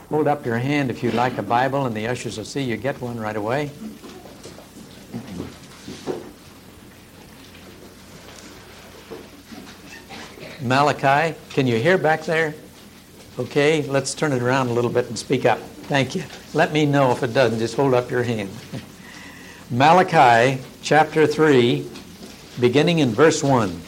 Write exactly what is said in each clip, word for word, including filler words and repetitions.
Hold up your hand if you'd like a Bible, and the ushers will see you get one right away. Malachi, can you hear back there? Okay, let's turn it around a little bit and speak up. Thank you. Let me know if it doesn't. Just hold up your hand. Malachi chapter three, beginning in verse one.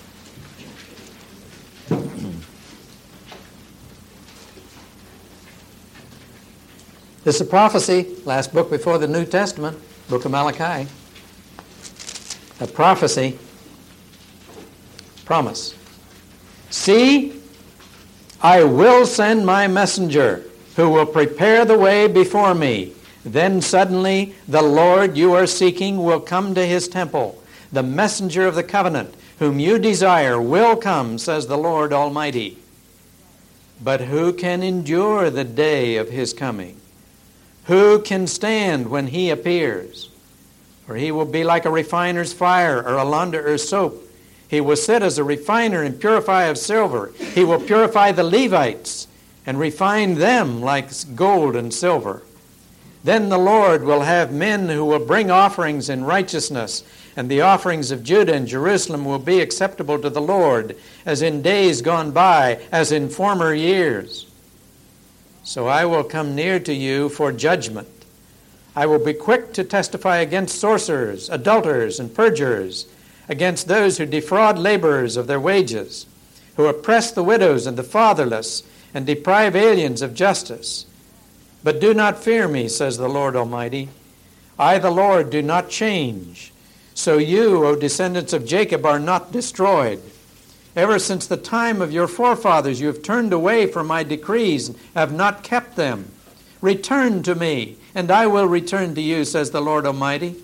This is a prophecy, last book before the New Testament, book of Malachi. A prophecy, promise. See, I will send my messenger who will prepare the way before me. Then suddenly the Lord you are seeking will come to his temple. The messenger of the covenant whom you desire will come, says the Lord Almighty. But who can endure the day of his coming? Who can stand when he appears? For he will be like a refiner's fire or a launderer's soap. He will sit as a refiner and purify of silver. He will purify the Levites and refine them like gold and silver. Then the Lord will have men who will bring offerings in righteousness, and the offerings of Judah and Jerusalem will be acceptable to the Lord, as in days gone by, as in former years. So I will come near to you for judgment. I will be quick to testify against sorcerers, adulterers, and perjurers, against those who defraud laborers of their wages, who oppress the widows and the fatherless, and deprive aliens of justice. But do not fear me, says the Lord Almighty. I, the Lord, do not change. So you, O descendants of Jacob, are not destroyed. Ever since the time of your forefathers you have turned away from my decrees and have not kept them. Return to me, and I will return to you, says the Lord Almighty.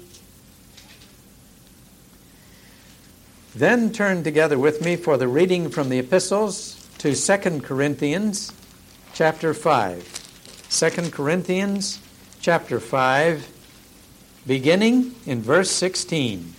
Then turn together with me for the reading from the epistles to Second Corinthians chapter five. Second Corinthians chapter five, beginning in verse sixteen.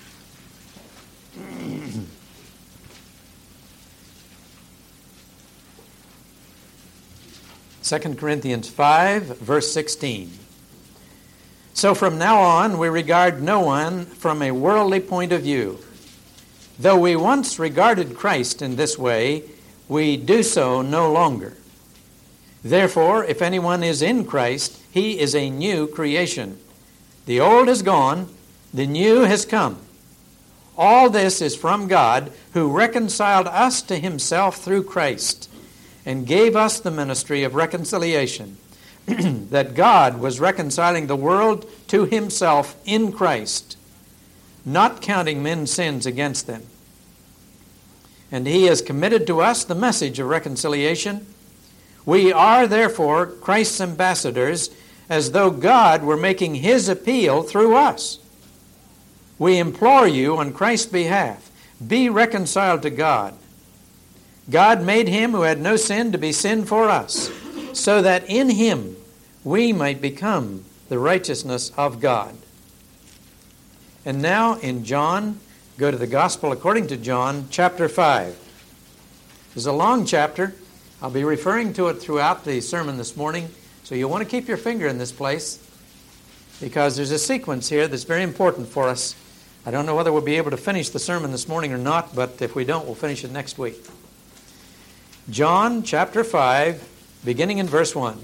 Second Corinthians five, verse sixteen. So from now on we regard no one from a worldly point of view. Though we once regarded Christ in this way, we do so no longer. Therefore, if anyone is in Christ, he is a new creation. The old is gone, the new has come. All this is from God, who reconciled us to himself through Christ, and gave us the ministry of reconciliation, that God was reconciling the world to himself in Christ, not counting men's sins against them. And he has committed to us the message of reconciliation. We are, therefore, Christ's ambassadors, as though God were making his appeal through us. We implore you on Christ's behalf, be reconciled to God. God made him who had no sin to be sin for us, so that in him we might become the righteousness of God. And now in John, go to the Gospel according to John, chapter five. It's a long chapter. I'll be referring to it throughout the sermon this morning, so you'll want to keep your finger in this place, because there's a sequence here that's very important for us. I don't know whether we'll be able to finish the sermon this morning or not, but if we don't, we'll finish it next week. John chapter five, beginning in verse one.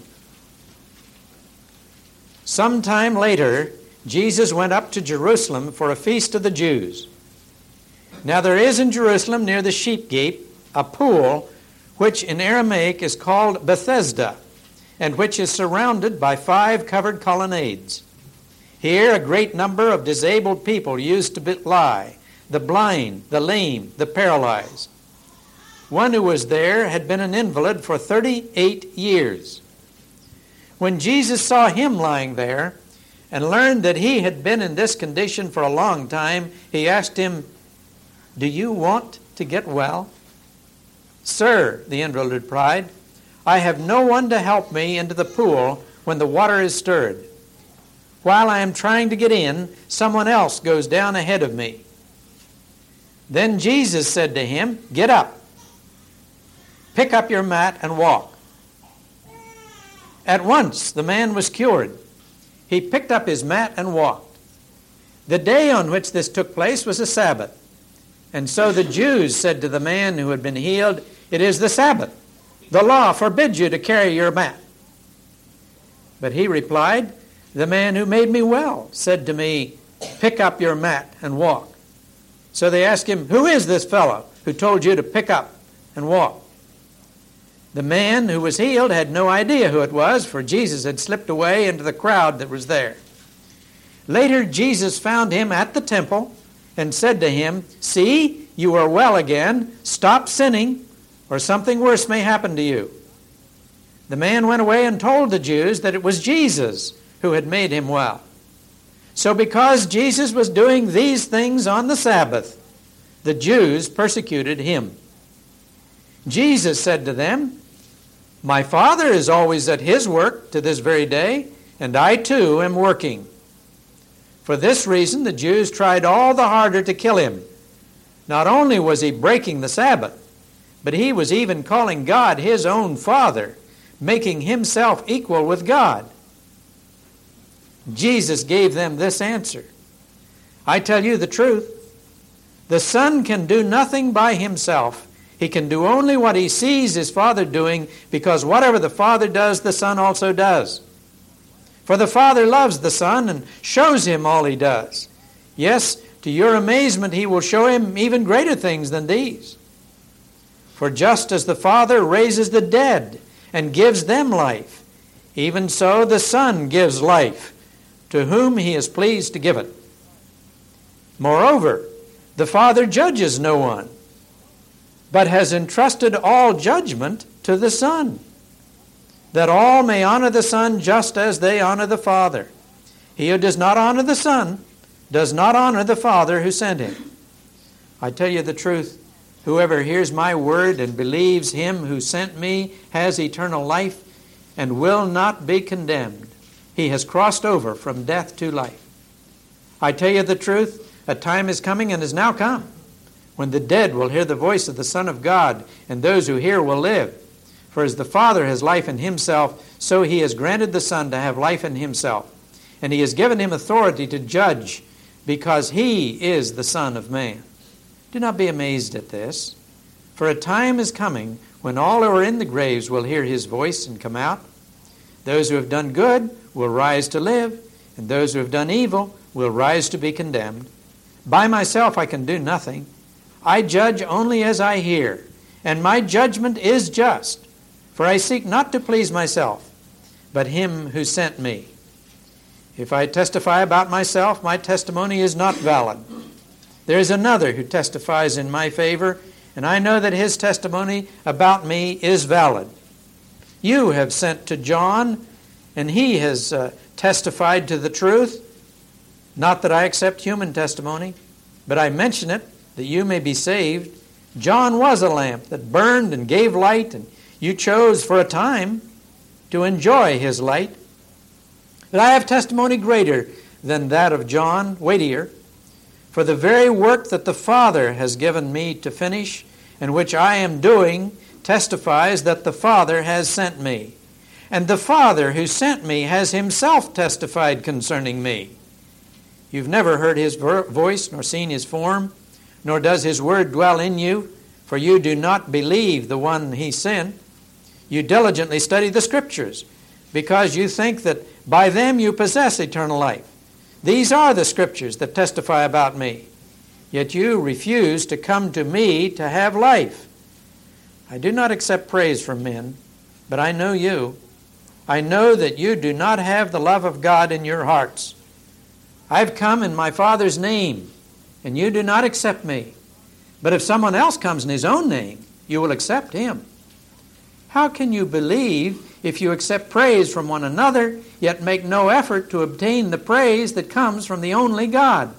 Sometime later, Jesus went up to Jerusalem for a feast of the Jews. Now there is in Jerusalem near the sheep gate a pool, which in Aramaic is called Bethesda, and which is surrounded by five covered colonnades. Here a great number of disabled people used to lie, the blind, the lame, the paralyzed. One who was there had been an invalid for thirty-eight years. When Jesus saw him lying there and learned that he had been in this condition for a long time, he asked him, "Do you want to get well?" "Sir," the invalid replied, "I have no one to help me into the pool when the water is stirred. While I am trying to get in, someone else goes down ahead of me." Then Jesus said to him, "Get up, pick up your mat and walk." At once the man was cured. He picked up his mat and walked. The day on which this took place was a Sabbath. And so the Jews said to the man who had been healed, "It is the Sabbath. The law forbids you to carry your mat." But he replied, "The man who made me well said to me, 'Pick up your mat and walk.'" So they asked him, "Who is this fellow who told you to pick up and walk?" The man who was healed had no idea who it was, for Jesus had slipped away into the crowd that was there. Later, Jesus found him at the temple and said to him, "See, you are well again. Stop sinning, or something worse may happen to you." The man went away and told the Jews that it was Jesus who had made him well. So because Jesus was doing these things on the Sabbath, the Jews persecuted him. Jesus said to them, "My Father is always at his work to this very day, and I too am working." For this reason, the Jews tried all the harder to kill him. Not only was he breaking the Sabbath, but he was even calling God his own Father, making himself equal with God. Jesus gave them this answer, "I tell you the truth. The Son can do nothing by himself. He can do only what he sees his Father doing, because whatever the Father does, the Son also does. For the Father loves the Son and shows him all he does. Yes, to your amazement, he will show him even greater things than these. For just as the Father raises the dead and gives them life, even so the Son gives life to whom he is pleased to give it. Moreover, the Father judges no one, but has entrusted all judgment to the Son, that all may honor the Son just as they honor the Father. He who does not honor the Son does not honor the Father who sent him. I tell you the truth, whoever hears my word and believes him who sent me has eternal life and will not be condemned. He has crossed over from death to life. I tell you the truth, a time is coming and has now come when the dead will hear the voice of the Son of God, and those who hear will live. For as the Father has life in himself, so he has granted the Son to have life in himself. And he has given him authority to judge, because he is the Son of Man. Do not be amazed at this, for a time is coming when all who are in the graves will hear his voice and come out. Those who have done good will rise to live, and those who have done evil will rise to be condemned. By myself I can do nothing. I judge only as I hear, and my judgment is just, for I seek not to please myself, but him who sent me. If I testify about myself, my testimony is not valid. There is another who testifies in my favor, and I know that his testimony about me is valid. You have sent to John, and he has uh, testified to the truth. Not that I accept human testimony, but I mention it that you may be saved. John was a lamp that burned and gave light, and you chose for a time to enjoy his light. But I have testimony greater than that of John, weightier. For the very work that the Father has given me to finish, and which I am doing, testifies that the Father has sent me. And the Father who sent me has himself testified concerning me. You've never heard his voice, nor seen his form, nor does his word dwell in you, for you do not believe the one he sent. You diligently study the Scriptures, because you think that by them you possess eternal life. These are the Scriptures that testify about me. Yet you refuse to come to me to have life. I do not accept praise from men, but I know you. I know that you do not have the love of God in your hearts. I've come in my Father's name, and you do not accept me. But if someone else comes in his own name, you will accept him. How can you believe if you accept praise from one another, yet make no effort to obtain the praise that comes from the only God?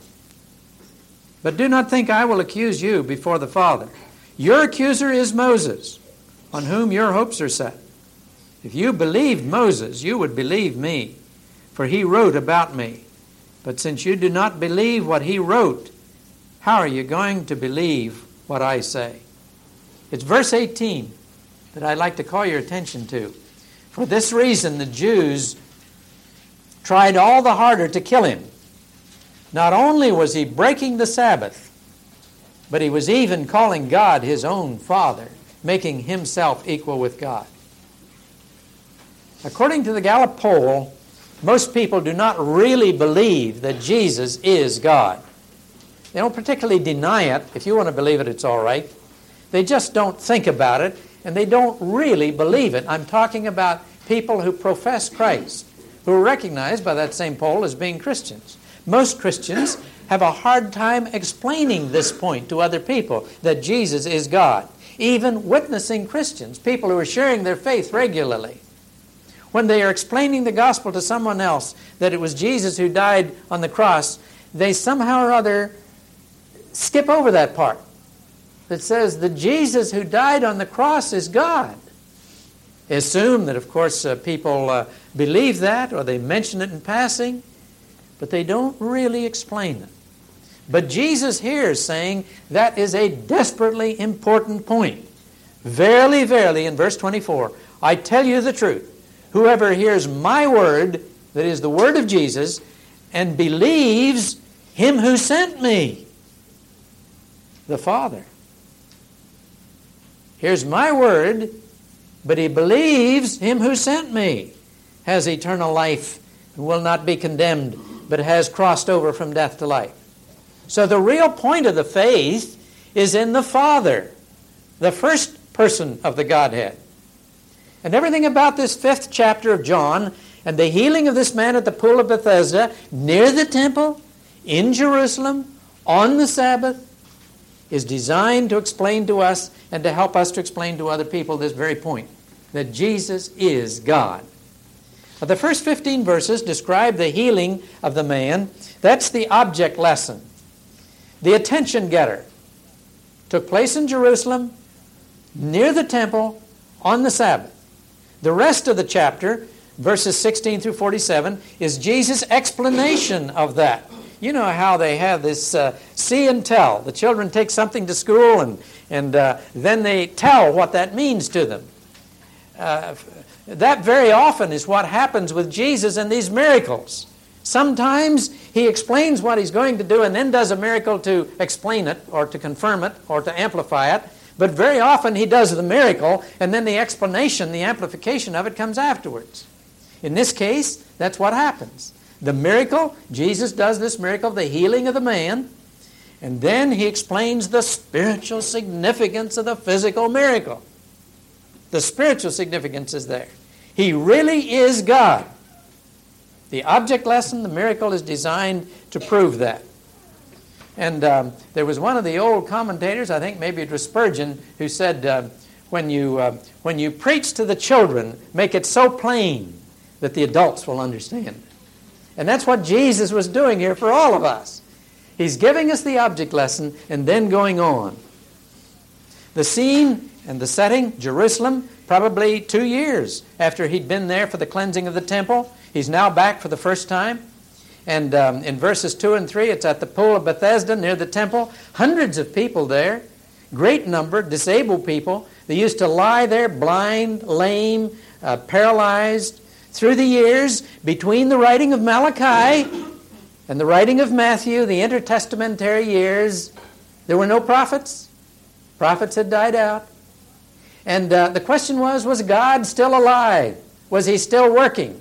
But do not think I will accuse you before the Father. Your accuser is Moses, on whom your hopes are set. If you believed Moses, you would believe me, for he wrote about me. But since you do not believe what he wrote, how are you going to believe what I say? It's verse eighteen that I'd like to call your attention to. For this reason, the Jews tried all the harder to kill him. Not only was he breaking the Sabbath, but he was even calling God his own Father, making himself equal with God. According to the Gallup poll, most people do not really believe that Jesus is God. They don't particularly deny it. If you want to believe it, it's all right. They just don't think about it, and they don't really believe it. I'm talking about people who profess Christ, who are recognized by that same poll as being Christians. Most Christians have a hard time explaining this point to other people, that Jesus is God. Even witnessing Christians, people who are sharing their faith regularly, when they are explaining the gospel to someone else, that it was Jesus who died on the cross, they somehow or other skip over that part that says the Jesus who died on the cross is God. They assume that, of course, uh, people uh, believe that, or they mention it in passing, but they don't really explain it. But Jesus here is saying that is a desperately important point. Verily, verily, in verse twenty-four, I tell you the truth. Whoever hears my word, that is the word of Jesus, and believes him who sent me, the Father. Here's my word, but he believes him who sent me, has eternal life and will not be condemned, but has crossed over from death to life. So the real point of the faith is in the Father, the first person of the Godhead. And everything about this fifth chapter of John and the healing of this man at the pool of Bethesda, near the temple, in Jerusalem, on the Sabbath, is designed to explain to us and to help us to explain to other people this very point, that Jesus is God. The first fifteen verses describe the healing of the man. That's the object lesson. The attention getter took place in Jerusalem, near the temple, on the Sabbath. The rest of the chapter, verses sixteen through forty-seven, is Jesus' explanation of that. You know how they have this uh, see and tell. The children take something to school and, and uh, then they tell what that means to them. Uh, that very often is what happens with Jesus and these miracles. Sometimes he explains what he's going to do and then does a miracle to explain it or to confirm it or to amplify it. But very often he does the miracle and then the explanation, the amplification of it comes afterwards. In this case, that's what happens. The miracle, Jesus does this miracle, the healing of the man, and then he explains the spiritual significance of the physical miracle. The spiritual significance is there. He really is God. The object lesson, the miracle, is designed to prove that. And um, there was one of the old commentators, I think maybe it was Spurgeon, who said, uh, when you uh, when you preach to the children, make it so plain that the adults will understand. And that's what Jesus was doing here for all of us. He's giving us the object lesson and then going on. The scene and the setting, Jerusalem, probably two years after he'd been there for the cleansing of the temple. He's now back for the first time. And um, in verses two and three, it's at the pool of Bethesda near the temple. Hundreds of people there, great number, disabled people. They used to lie there blind, lame, uh, paralyzed. Through the years, between the writing of Malachi and the writing of Matthew, the intertestamentary years, there were no prophets. Prophets had died out. And uh, the question was, was God still alive? Was he still working?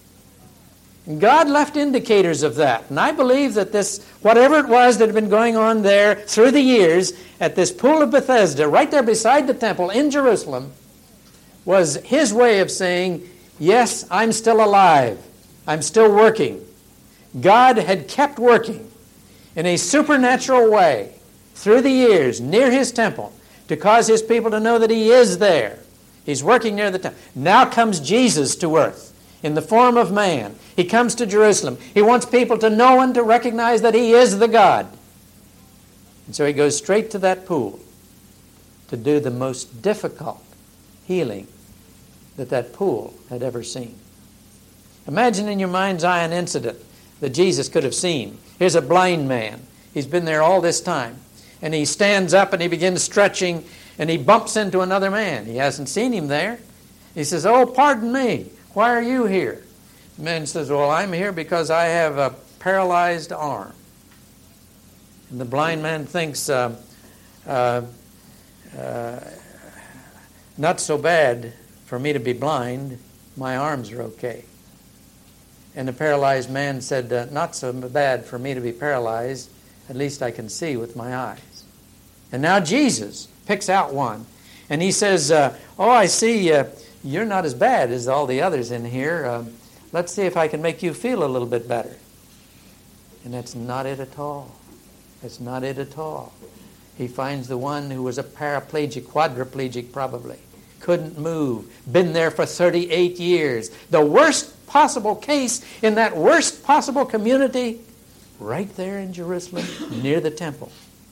And God left indicators of that. And I believe that this, whatever it was that had been going on there through the years, at this pool of Bethesda, right there beside the temple in Jerusalem, was his way of saying, yes, I'm still alive. I'm still working. God had kept working in a supernatural way through the years near his temple to cause his people to know that he is there. He's working near the temple. Now comes Jesus to earth in the form of man. He comes to Jerusalem. He wants people to know and to recognize that he is the God. And so he goes straight to that pool to do the most difficult healing that that pool had ever seen. Imagine in your mind's eye an incident that Jesus could have seen. Here's a blind man. He's been there all this time. And he stands up and he begins stretching and he bumps into another man. He hasn't seen him there. He says, "Oh, pardon me, why are you here?" The man says, "Well, I'm here because I have a paralyzed arm." And the blind man thinks, uh, uh, uh, not so bad for me to be blind, my arms are okay. And the paralyzed man said, uh, not so bad for me to be paralyzed, at least I can see with my eyes. And now Jesus picks out one, and he says, uh, oh, I see uh, you're not as bad as all the others in here. Uh, let's see if I can make you feel a little bit better. And that's not it at all. That's not it at all. He finds the one who was a paraplegic, quadriplegic probably, couldn't move, been there for thirty-eight years. The worst possible case in that worst possible community, right there in Jerusalem, near the temple.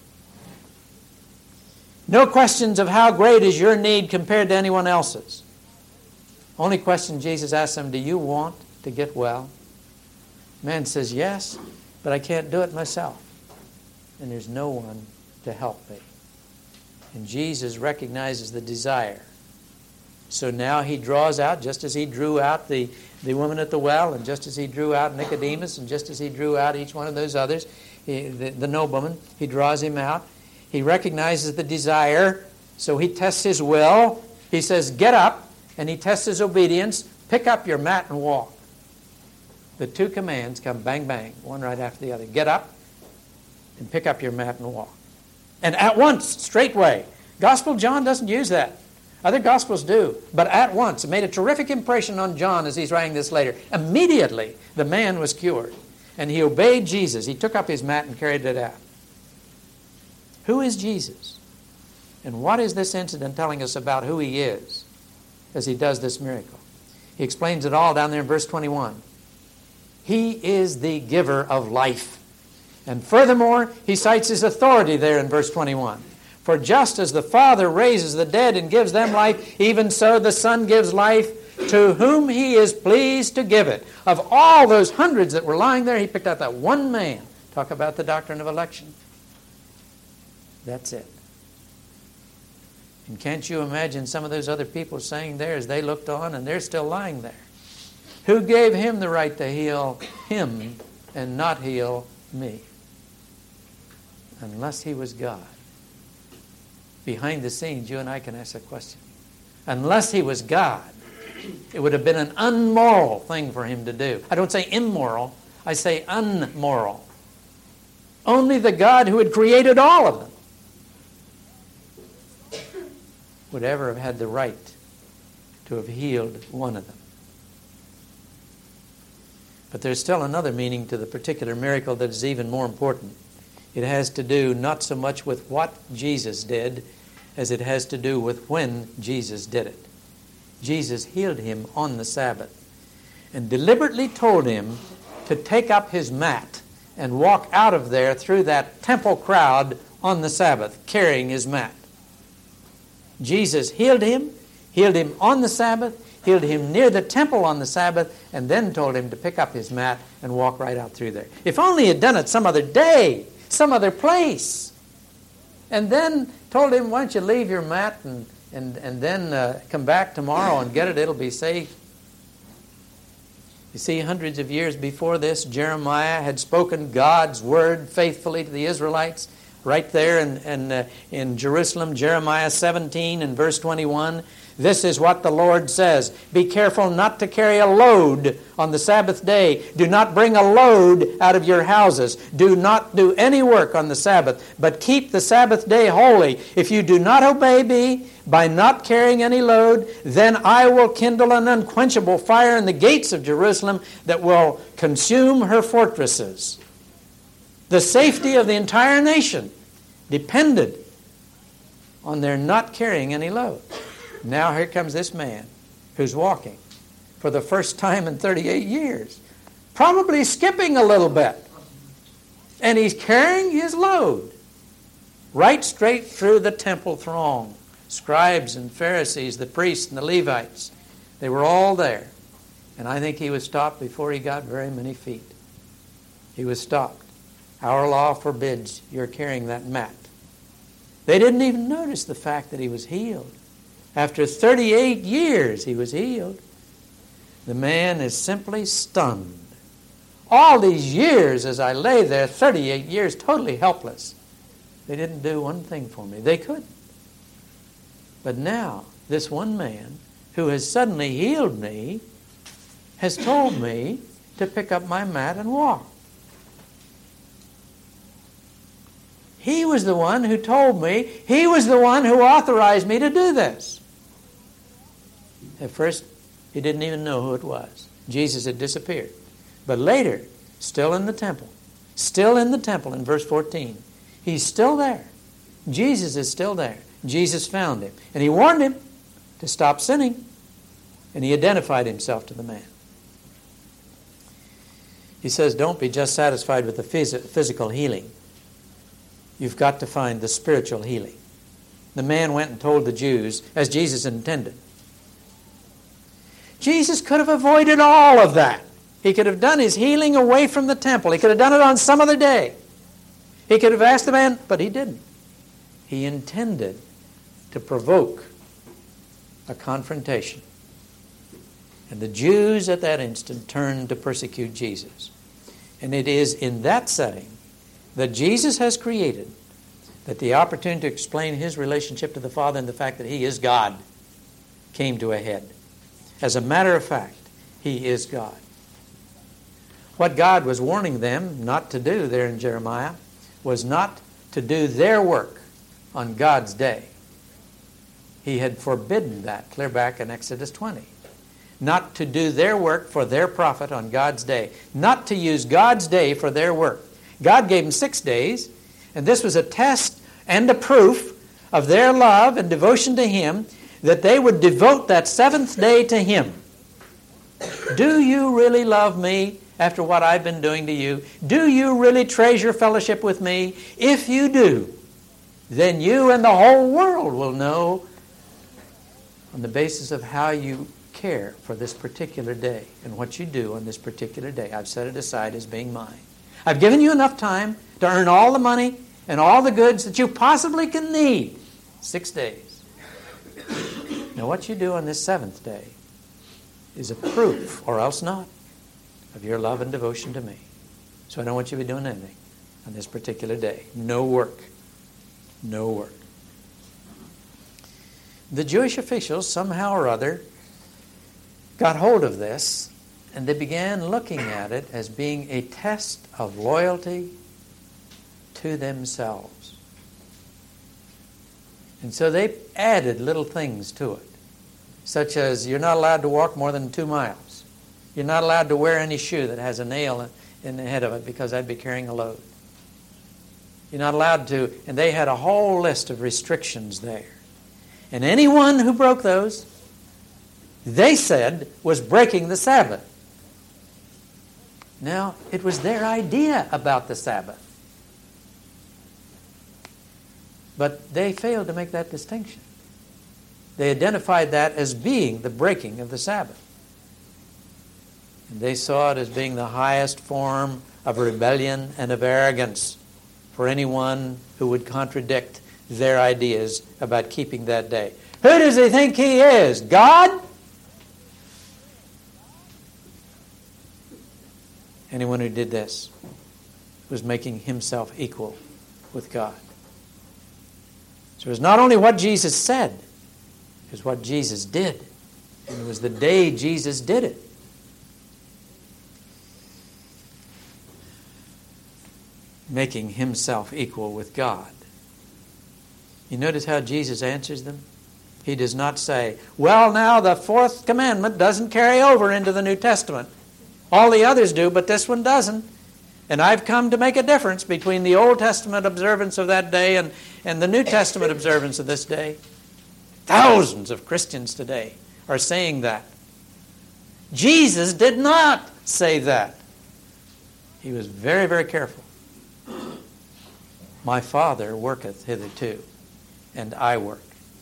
No questions of how great is your need compared to anyone else's. Only question Jesus asked him, do you want to get well? Man says, yes, but I can't do it myself. And there's no one to help me. And Jesus recognizes the desire. So now he draws out, just as he drew out the, the woman at the well, and just as he drew out Nicodemus, and just as he drew out each one of those others, he, the, the nobleman, he draws him out. He recognizes the desire, so he tests his will. He says, get up, and he tests his obedience. Pick up your mat and walk. The two commands come bang, bang, one right after the other. Get up and pick up your mat and walk. And at once, straightway. Gospel John doesn't use that. Other Gospels do. But at once. It made a terrific impression on John as he's writing this later. Immediately, the man was cured. And he obeyed Jesus. He took up his mat and carried it out. Who is Jesus? And what is this incident telling us about who he is as he does this miracle? He explains it all down there in verse twenty-one. He is the giver of life. And furthermore, he cites his authority there in verse twenty-one. For just as the Father raises the dead and gives them life, even so the Son gives life to whom he is pleased to give it. Of all those hundreds that were lying there, he picked out that one man. Talk about the doctrine of election. That's it. And can't you imagine some of those other people saying there as they looked on, and they're still lying there? Who gave him the right to heal him and not heal me? Unless he was God. Behind the scenes, you and I can ask that question. Unless he was God, it would have been an unmoral thing for him to do. I don't say immoral, I say unmoral. Only the God who had created all of them would ever have had the right to have healed one of them. But there's still another meaning to the particular miracle that is even more important. It has to do not so much with what Jesus did as it has to do with when Jesus did it. Jesus healed him on the Sabbath and deliberately told him to take up his mat and walk out of there through that temple crowd on the Sabbath, carrying his mat. Jesus healed him, healed him on the Sabbath, healed him near the temple on the Sabbath, and then told him to pick up his mat and walk right out through there. If only he had done it some other day, some other place. And then told him, why don't you leave your mat and, and, and then uh, come back tomorrow and get it, it'll be safe. You see, hundreds of years before this, Jeremiah had spoken God's word faithfully to the Israelites. Right there in, in, uh, in Jerusalem, Jeremiah seventeen and verse twenty-one. This is what the Lord says. Be careful not to carry a load on the Sabbath day. Do not bring a load out of your houses. Do not do any work on the Sabbath, but keep the Sabbath day holy. If you do not obey me by not carrying any load, then I will kindle an unquenchable fire in the gates of Jerusalem that will consume her fortresses. The safety of the entire nation depended on their not carrying any load. Now here comes this man who's walking for the first time in thirty-eight years, probably skipping a little bit. And he's carrying his load right straight through the temple throng. Scribes and Pharisees, the priests and the Levites, they were all there. And I think he was stopped before he got very many feet. He was stopped. Our law forbids your carrying that mat. They didn't even notice the fact that he was healed. After thirty-eight years, he was healed. The man is simply stunned. All these years as I lay there, thirty-eight years, totally helpless. They didn't do one thing for me. They couldn't. But now, this one man who has suddenly healed me has told me to pick up my mat and walk. He was the one who told me. He was the one who authorized me to do this. At first, he didn't even know who it was. Jesus had disappeared. But later, still in the temple, still in the temple in verse fourteen, he's still there. Jesus is still there. Jesus found him. And he warned him to stop sinning. And he identified himself to the man. He says, don't be just satisfied with the phys- physical healing. You've got to find the spiritual healing. The man went and told the Jews, as Jesus intended. Jesus could have avoided all of that. He could have done his healing away from the temple. He could have done it on some other day. He could have asked the man, but he didn't. He intended to provoke a confrontation. And the Jews at that instant turned to persecute Jesus. And it is in that setting that Jesus has created that the opportunity to explain his relationship to the Father and the fact that he is God came to a head. As a matter of fact, he is God. What God was warning them not to do there in Jeremiah was not to do their work on God's day. He had forbidden that clear back in Exodus twenty. Not to do their work for their profit on God's day. Not to use God's day for their work. God gave them six days, and this was a test and a proof of their love and devotion to him, that they would devote that seventh day to him. Do you really love me after what I've been doing to you? Do you really treasure fellowship with me? If you do, then you and the whole world will know on the basis of how you care for this particular day and what you do on this particular day. I've set it aside as being mine. I've given you enough time to earn all the money and all the goods that you possibly can need. Six days. Now what you do on this seventh day is a proof, or else not, of your love and devotion to me. So I don't want you to be doing anything on this particular day. No work. No work. The Jewish officials, somehow or other, got hold of this, and they began looking at it as being a test of loyalty to themselves. And so they added little things to it, such as you're not allowed to walk more than two miles. You're not allowed to wear any shoe that has a nail in the head of it, because I'd be carrying a load. You're not allowed to, and they had a whole list of restrictions there. And anyone who broke those, they said, was breaking the Sabbath. Now, it was their idea about the Sabbath. But they failed to make that distinction. They identified that as being the breaking of the Sabbath. And they saw it as being the highest form of rebellion and of arrogance for anyone who would contradict their ideas about keeping that day. Who does he think he is? God? Anyone who did this was making himself equal with God. So it was not only what Jesus said, it was what Jesus did. And it was the day Jesus did it. Making himself equal with God. You notice how Jesus answers them? He does not say, well, now the fourth commandment doesn't carry over into the New Testament. All the others do, but this one doesn't. And I've come to make a difference between the Old Testament observance of that day and, and the New Testament observance of this day. Thousands of Christians today are saying that. Jesus did not say that. He was very, very careful. My Father worketh hitherto, and I work.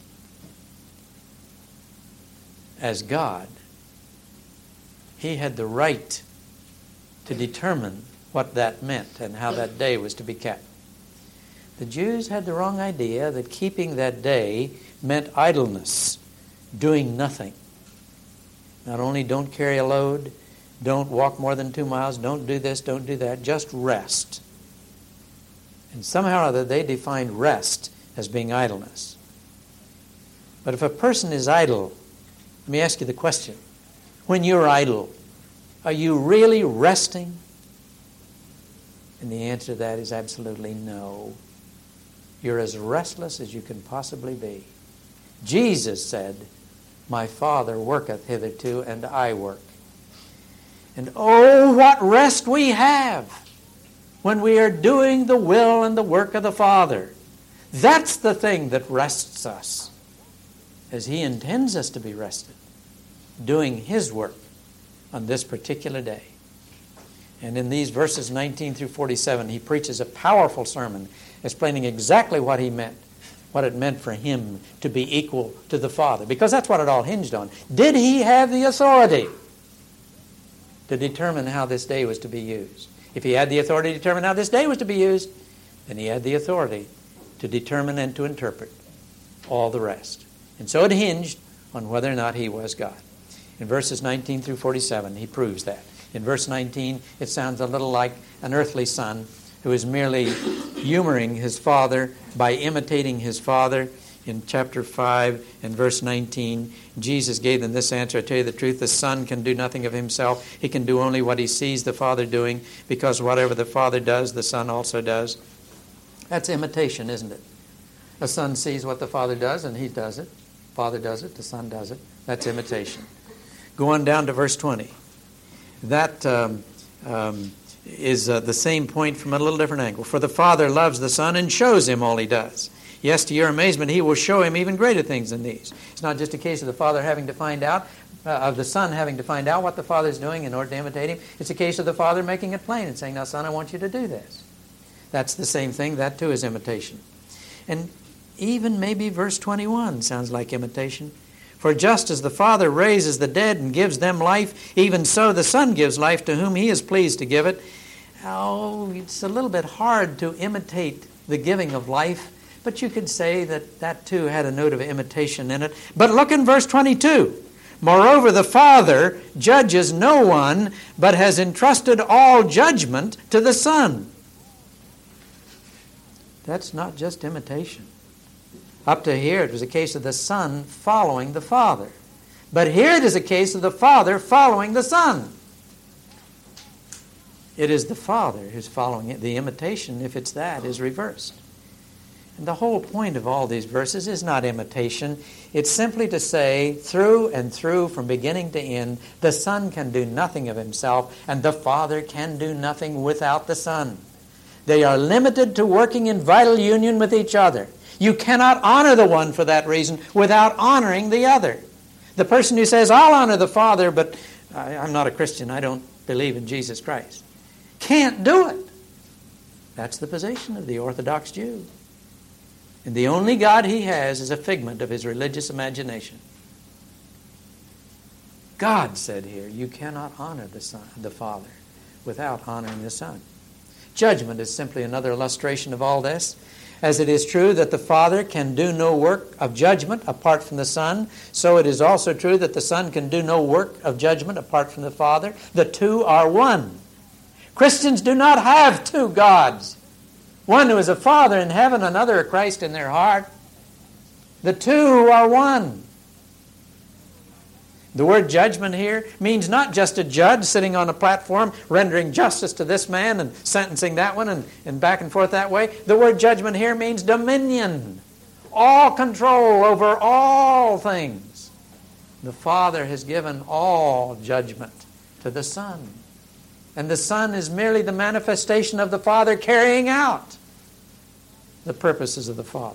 As God, he had the right to determine what that meant and how that day was to be kept. The Jews had the wrong idea that keeping that day meant idleness, doing nothing. Not only don't carry a load, don't walk more than two miles, don't do this, don't do that, just rest. And somehow or other they defined rest as being idleness. But if a person is idle, let me ask you the question. When you're idle, are you really resting? And the answer to that is absolutely no. You're as restless as you can possibly be. Jesus said, "My Father worketh hitherto, and I work." And oh, what rest we have when we are doing the will and the work of the Father. That's the thing that rests us, as He intends us to be rested, doing His work on this particular day. And in these verses nineteen through forty-seven, He preaches a powerful sermon explaining exactly what He meant, what it meant for Him to be equal to the Father. Because that's what it all hinged on. Did He have the authority to determine how this day was to be used? If He had the authority to determine how this day was to be used, then He had the authority to determine and to interpret all the rest. And so it hinged on whether or not He was God. In verses nineteen through forty-seven, He proves that. In verse nineteen, it sounds a little like an earthly son who is merely humoring his father by imitating his father. In chapter five and verse nineteen, Jesus gave them this answer: "I tell you the truth, the Son can do nothing of Himself. He can do only what He sees the Father doing, because whatever the Father does, the Son also does." That's imitation, isn't it? A son sees what the Father does, and he does it. Father does it, the Son does it. That's imitation. Go on down to verse twenty. That um, um, is uh, the same point from a little different angle. "For the Father loves the Son and shows Him all He does. Yes, to your amazement, He will show Him even greater things than these." It's not just a case of the Father having to find out, uh, of the Son having to find out what the Father's doing in order to imitate Him. It's a case of the Father making it plain and saying, "Now, Son, I want you to do this." That's the same thing. That too is imitation. And even maybe verse twenty-one sounds like imitation. "For just as the Father raises the dead and gives them life, even so the Son gives life to whom He is pleased to give it." Oh, it's a little bit hard to imitate the giving of life, but you could say that that too had a note of imitation in it. But look in verse twenty-two. "Moreover, the Father judges no one, but has entrusted all judgment to the Son." That's not just imitation. Up to here, it was a case of the Son following the Father. But here it is a case of the Father following the Son. It is the Father who's following it. The imitation, if it's that, is reversed. And the whole point of all these verses is not imitation. It's simply to say, through and through, from beginning to end, the Son can do nothing of Himself, and the Father can do nothing without the Son. They are limited to working in vital union with each other. You cannot honor the one for that reason without honoring the other. The person who says, "I'll honor the Father, but I, I'm not a Christian, I don't believe in Jesus Christ," can't do it. That's the position of the Orthodox Jew. And the only God he has is a figment of his religious imagination. God said here, you cannot honor the Son, the Father without honoring the Son. Judgment is simply another illustration of all this. As it is true that the Father can do no work of judgment apart from the Son, so it is also true that the Son can do no work of judgment apart from the Father. The two are one. Christians do not have two gods. One who is a Father in heaven, another a Christ in their heart. The two are one. The word judgment here means not just a judge sitting on a platform rendering justice to this man and sentencing that one and, and back and forth that way. The word judgment here means dominion, all control over all things. The Father has given all judgment to the Son. And the Son is merely the manifestation of the Father carrying out the purposes of the Father.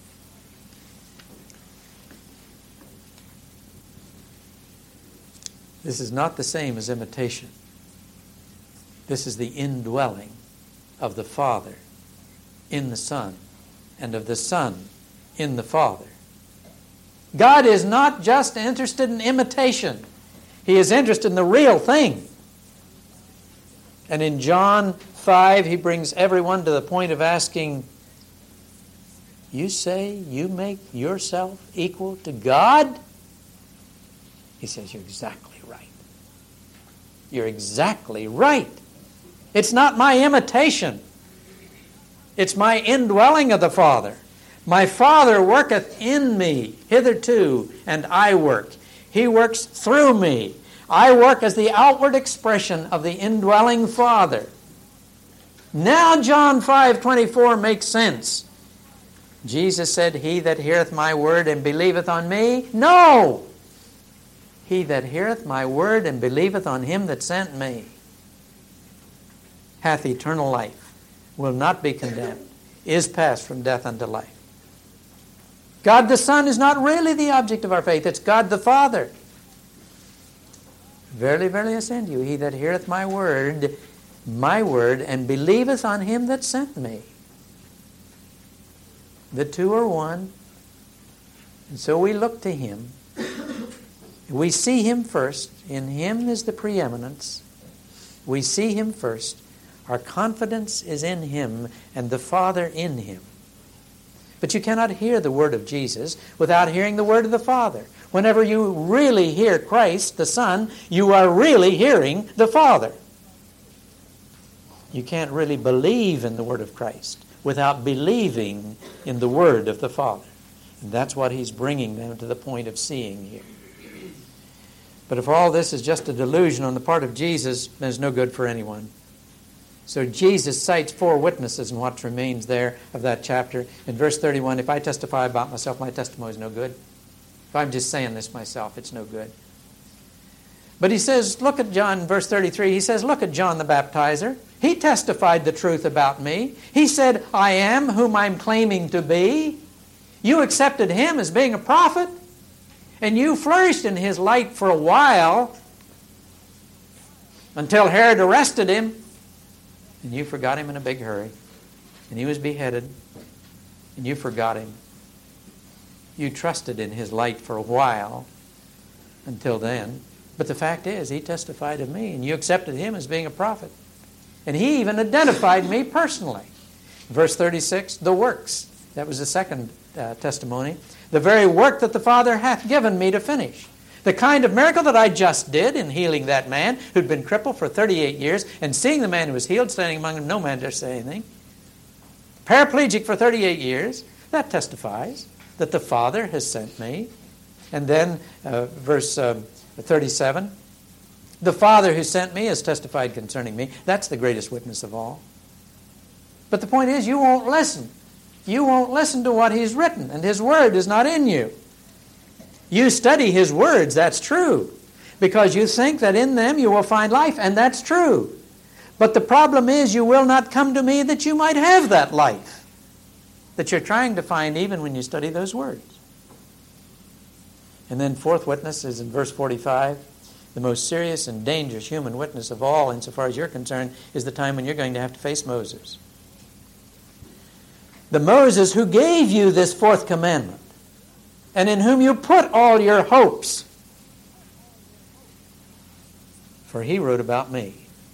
This is not the same as imitation. This is the indwelling of the Father in the Son and of the Son in the Father. God is not just interested in imitation. He is interested in the real thing. And in John five, he brings everyone to the point of asking, you say you make yourself equal to God? He says, you're exactly right. You're exactly right. It's not my imitation. It's my indwelling of the Father. My Father worketh in me hitherto, and I work. He works through me. I work as the outward expression of the indwelling Father. Now John five twenty-four makes sense. Jesus said, he that heareth my word and believeth on me? No! He that heareth my word and believeth on him that sent me hath eternal life, will not be condemned, is passed from death unto life. God the Son is not really the object of our faith. It's God the Father. Verily, verily, I say unto you, he that heareth my word, my word, and believeth on him that sent me. The two are one. And so we look to him. We see him first. In him is the preeminence. We see him first. Our confidence is in him and the Father in him. But you cannot hear the word of Jesus without hearing the word of the Father. Whenever you really hear Christ, the Son, you are really hearing the Father. You can't really believe in the word of Christ without believing in the word of the Father. And that's what he's bringing them to the point of seeing here. But if all this is just a delusion on the part of Jesus, then it's no good for anyone. So Jesus cites four witnesses in what remains there of that chapter. In verse thirty-one, if I testify about myself, my testimony is no good. If I'm just saying this myself, it's no good. But he says, look at John, verse thirty-three, he says, look at John the Baptizer. He testified the truth about me. He said, I am whom I'm claiming to be. You accepted him as being a prophet, and you flourished in his light for a while until Herod arrested him. And you forgot him in a big hurry. And he was beheaded. And you forgot him. You trusted in his light for a while until then. But the fact is, he testified of me. And you accepted him as being a prophet. And he even identified me personally. Verse thirty-six, the works. That was the second uh, testimony. The very work that the Father hath given me to finish. The kind of miracle that I just did in healing that man who'd been crippled for thirty-eight years, and seeing the man who was healed, standing among them, no man dare say anything. Paraplegic for thirty-eight years, that testifies that the Father has sent me. And then uh, verse um, thirty-seven, the Father who sent me has testified concerning me. That's the greatest witness of all. But the point is, you won't listen. You won't listen to what he's written, and his word is not in you. You study his words, that's true, because you think that in them you will find life, and that's true. But the problem is you will not come to me that you might have that life that you're trying to find even when you study those words. And then fourth witness is in verse forty-five. The most serious and dangerous human witness of all, insofar as you're concerned, is the time when you're going to have to face Moses. The Moses who gave you this fourth commandment, and in whom you put all your hopes. For he wrote about me.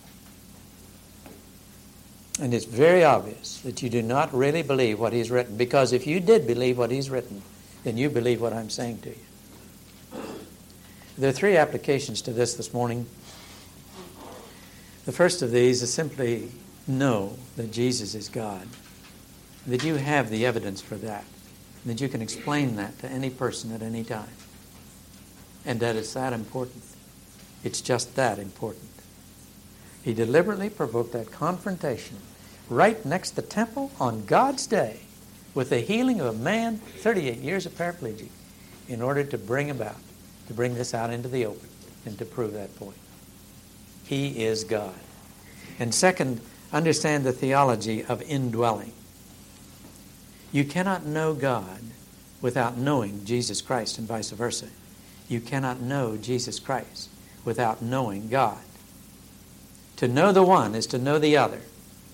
And it's very obvious that you do not really believe what he's written, because if you did believe what he's written, then you believe what I'm saying to you. There are three applications to this this morning. The first of these is simply know that Jesus is God, that you have the evidence for that, that you can explain that to any person at any time, and that it's that important. It's just that important. He deliberately provoked that confrontation right next to the temple on God's day with the healing of a man, thirty-eight years of paraplegic, in order to bring about, to bring this out into the open and to prove that point. He is God. And second, understand the theology of indwelling. You cannot know God without knowing Jesus Christ, and vice versa. You cannot know Jesus Christ without knowing God. To know the one is to know the other.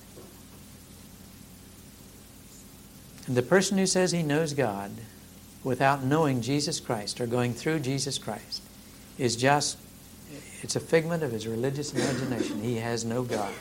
And the person who says he knows God without knowing Jesus Christ or going through Jesus Christ is just, it's a figment of his religious imagination. He has no God.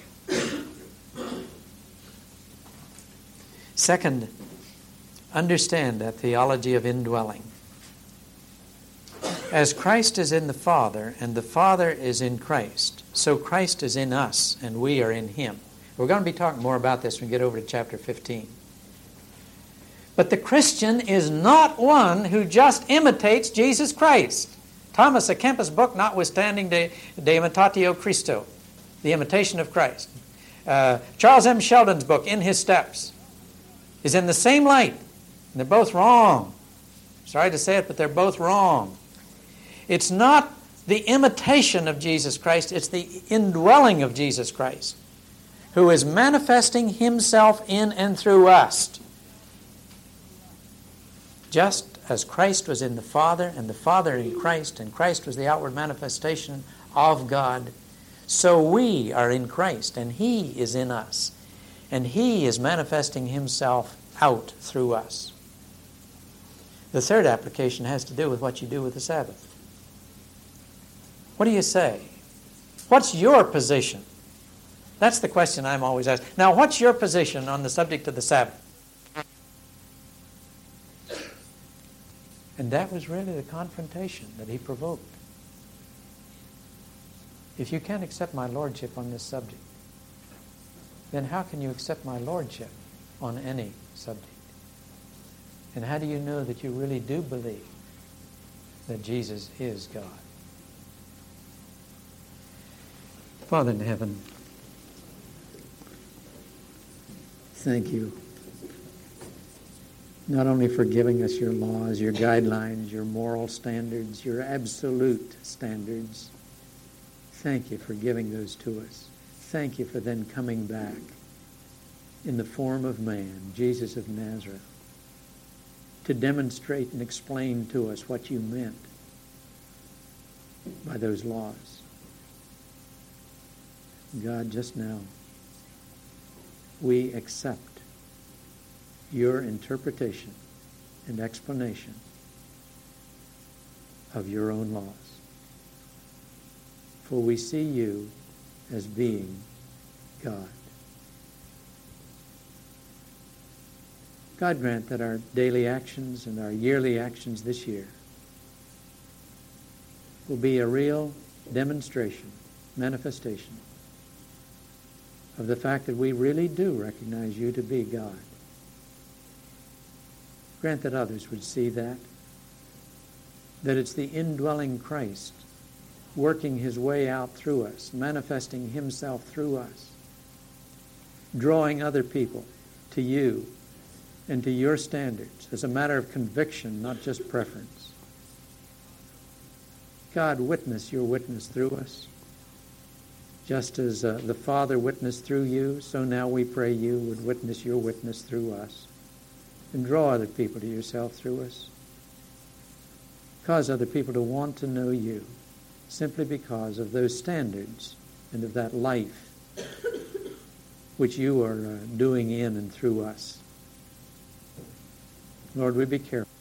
Second, understand that theology of indwelling. As Christ is in the Father, and the Father is in Christ, so Christ is in us, and we are in Him. We're going to be talking more about this when we get over to chapter fifteen. But the Christian is not one who just imitates Jesus Christ. Thomas à Kempis' book, notwithstanding De, De Imitatio Christo, The Imitation of Christ. Uh, Charles M. Sheldon's book, In His Steps, is in the same light. And they're both wrong. Sorry to say it, but they're both wrong. It's not the imitation of Jesus Christ, it's the indwelling of Jesus Christ, who is manifesting Himself in and through us. Just as Christ was in the Father, and the Father in Christ, and Christ was the outward manifestation of God, so we are in Christ, and He is in us, and He is manifesting Himself out through us. The third application has to do with what you do with the Sabbath. What do you say? What's your position? That's the question I'm always asked. Now, what's your position on the subject of the Sabbath? And that was really the confrontation that he provoked. If you can't accept my lordship on this subject, then how can you accept my lordship on any subject? And how do you know that you really do believe that Jesus is God? Father in heaven, thank you. Not only for giving us your laws, your guidelines, your moral standards, your absolute standards. Thank you for giving those to us. Thank you for then coming back in the form of man, Jesus of Nazareth, to demonstrate and explain to us what you meant by those laws. God, just now, we accept your interpretation and explanation of your own laws. For we see you as being God. God grant that our daily actions and our yearly actions this year will be a real demonstration, manifestation of the fact that we really do recognize you to be God. Grant that others would see that, that it's the indwelling Christ working His way out through us, manifesting Himself through us, drawing other people to you and to your standards as a matter of conviction, not just preference. God, witness your witness through us. Just as uh, the Father witnessed through you, so now we pray you would witness your witness through us and draw other people to yourself through us. Cause other people to want to know you simply because of those standards and of that life which you are uh, doing in and through us. Lord, we be careful.